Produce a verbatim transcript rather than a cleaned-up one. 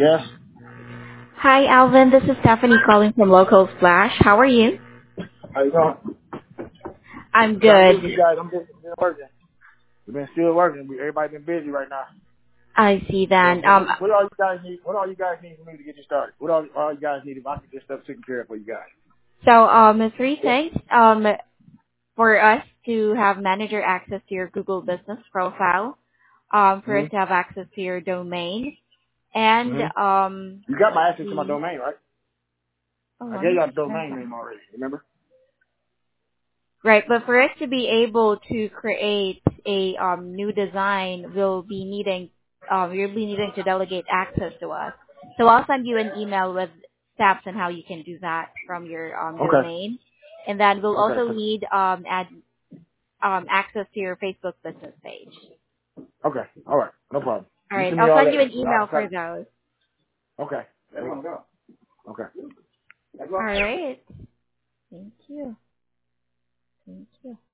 Yes. Hi, Alvin. This is Stephanie calling from Local Splash. How are you? How you doing? I'm I'm trying to get with good. you guys. I'm just been working. We've been still working. We, everybody been busy right now. I see So, then. so Um, what, what all you guys need? What all you guys need for me to get you started? What all, all you guys need if I can get stuff taken care of for you guys? so um, three things. Um, for us to have manager access to your Google Business profile. Um, for us Mhm. to have access to your domain, and Mhm. um, You got my let's access to my see. domain, right? Oh, I let gave me y'all the just check domain that. name already. Remember? Right, but for us to be able to create a um, new design, we'll be needing, um, you'll be needing to delegate access to us. So I'll send you an email with steps on how you can do that from your um, Okay. domain, and then we'll Okay. also need um, add um, access to your Facebook business page. Okay. All right. No problem. All You right, send me I'll all send you that. an email I'll for try- those. Okay. Okay. All right, thank you, thank you.